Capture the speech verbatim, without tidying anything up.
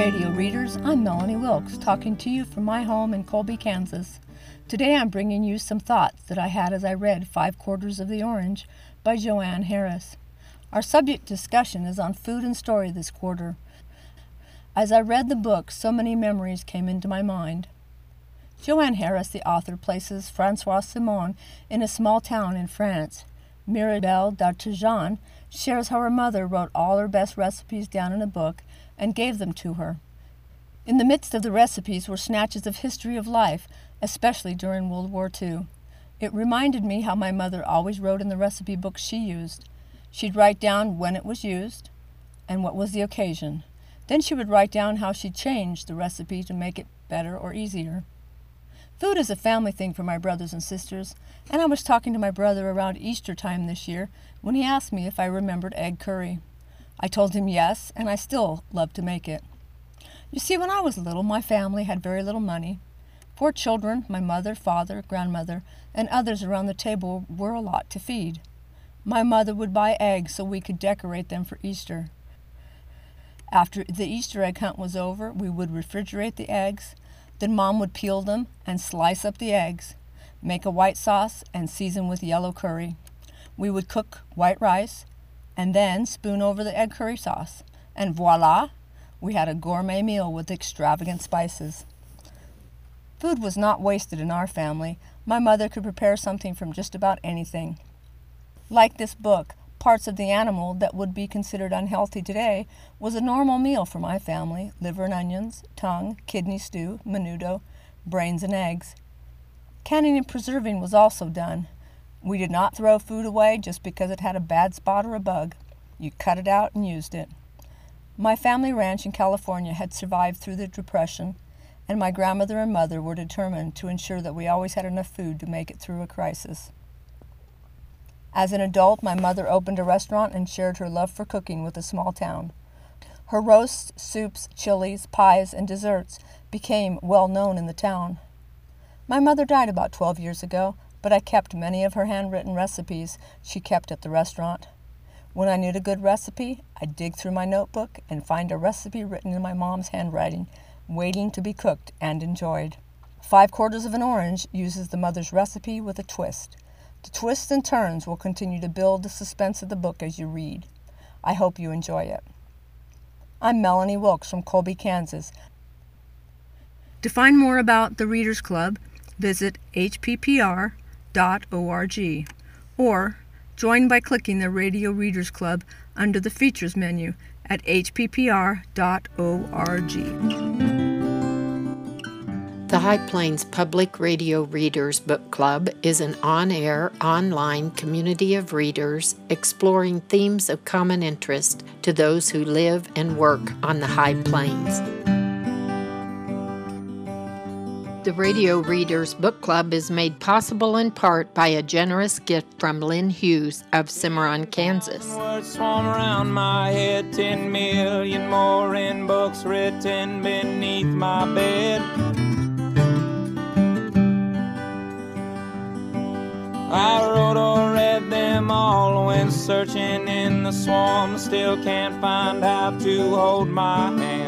radio readers, I'm Melanie Wilkes, talking to you from my home in Colby, Kansas. Today I'm bringing you some thoughts that I had as I read Five Quarters of the Orange by Joanne Harris. Our subject discussion is on food and story this quarter. As I read the book, so many memories came into my mind. Joanne Harris, the author, places Françoise Simon in a small town in France. Mirabelle d'Artijan shares how her mother wrote all her best recipes down in a book and gave them to her. In the midst of the recipes were snatches of history of life, especially during World War Two. It reminded me how my mother always wrote in the recipe books she used. She'd write down when it was used and what was the occasion. Then she would write down how she changed the recipe to make it better or easier. Food is a family thing for my brothers and sisters, and I was talking to my brother around Easter time this year when he asked me if I remembered egg curry. I told him yes, and I still love to make it. You see, when I was little, my family had very little money. Four children, my mother, father, grandmother, and others around the table were a lot to feed. My mother would buy eggs so we could decorate them for Easter. After the Easter egg hunt was over, we would refrigerate the eggs. Then Mom would peel them and slice up the eggs, make a white sauce, and season with yellow curry. We would cook white rice, and then spoon over the egg curry sauce. And voila, we had a gourmet meal with extravagant spices. Food was not wasted in our family. My mother could prepare something from just about anything. Like this book, parts of the animal that would be considered unhealthy today was a normal meal for my family: liver and onions, tongue, kidney stew, menudo, brains and eggs. Canning and preserving was also done. We did not throw food away just because it had a bad spot or a bug. You cut it out and used it. My family ranch in California had survived through the Depression, and my grandmother and mother were determined to ensure that we always had enough food to make it through a crisis. As an adult, my mother opened a restaurant and shared her love for cooking with a small town. Her roasts, soups, chilies, pies, and desserts became well known in the town. My mother died about twelve years ago, but I kept many of her handwritten recipes she kept at the restaurant. When I needed a good recipe, I'd dig through my notebook and find a recipe written in my mom's handwriting, waiting to be cooked and enjoyed. Five Quarters of an Orange uses the mother's recipe with a twist. The twists and turns will continue to build the suspense of the book as you read. I hope you enjoy it. I'm Melanie Wilkes from Colby, Kansas. To find more about the Readers Club, visit h p p r dot org or join by clicking the Radio Readers Club under the Features menu at h p p r dot org. The High Plains Public Radio Readers Book Club is an on-air, online community of readers exploring themes of common interest to those who live and work on the High Plains. The Radio Readers Book Club is made possible in part by a generous gift from Lynn Hughes of Cimarron, Kansas. Words swarm around my head, ten million more in books written beneath my bed. I wrote or read them all when searching in the swarm, still can't find how to hold my hand.